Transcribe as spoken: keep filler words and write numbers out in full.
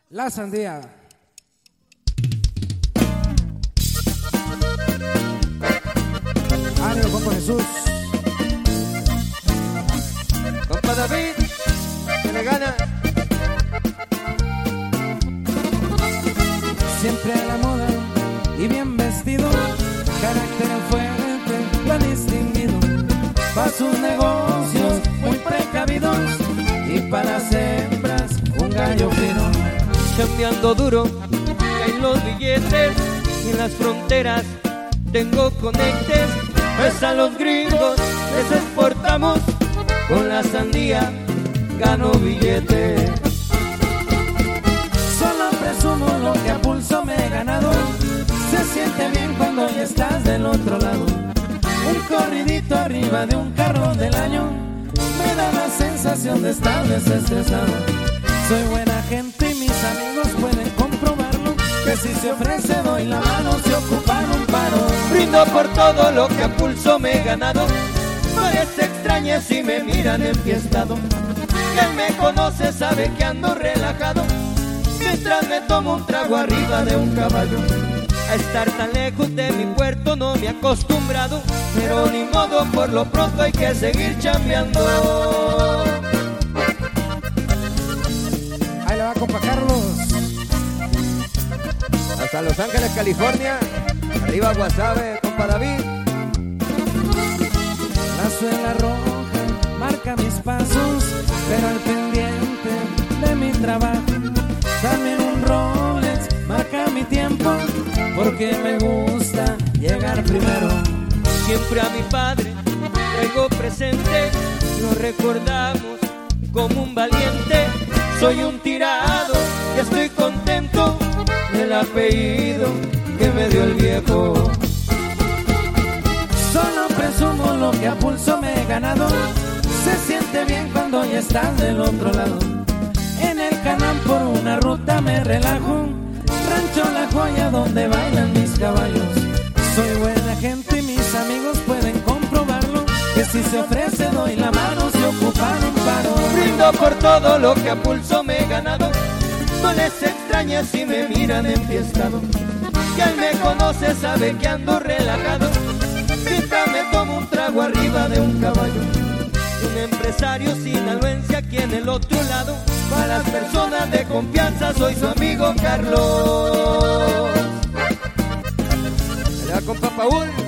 La sandía. Ánimo, compa Jesús. Compa David, que le gana. Siempre a la moda y bien vestido, carácter fuerte, plan distinguido, para sus negocios muy precavidos y para las hembras un gallo fino. Cambiando duro, caen los billetes y en las fronteras tengo conectes. Pues a los gringos les exportamos, con la sandía gano billete. Solo presumo lo que a pulso me he ganado, se siente bien cuando ya estás del otro lado. Un corridito arriba de un carro del año me da la sensación de estar desestresado. Soy buena gente y mis amigos pueden comprobarlo, que si se ofrece doy la mano si ocupan un paro. Brindo por todo lo que a pulso me he ganado, no les extrañe si me miran enfiestado. Quien me conoce sabe que ando relajado, mientras me tomo un trago arriba de un caballo. A estar tan lejos de mi puerto no me he acostumbrado, pero ni modo, por lo pronto hay que seguir chambeando. Ahí le va, compa Carlos. Hasta Los Ángeles, California. Arriba Guasave, compa David. La suela roja marca mis pasos, pero al pendiente de mi trabajo. También un Rolex marca mi tiempo, porque me gusta llegar primero. Siempre a mi padre traigo presente, lo recordamos como un valiente. Soy un tirado y estoy contento del apellido que me dio el viejo. Solo presumo lo que a pulso me he ganado, se siente bien cuando ya estás del otro lado. En el Canam por una ruta me relajo, Rancho La Joya donde bailan mis caballos. Soy buena gente y mis amigos pueden comprobarlo, que si se ofrece doy la mano si ocupan un paro. Brindo por todo lo que a pulso me he ganado, no les extraña si me miran enfiestado. Quien me conoce sabe que ando relajado, mientras me tomo un trago arriba de un caballo. Un empresario sinaloense aquí en el otro lado, para las personas de confianza soy su amigo Carlos. Allá con Papaúl.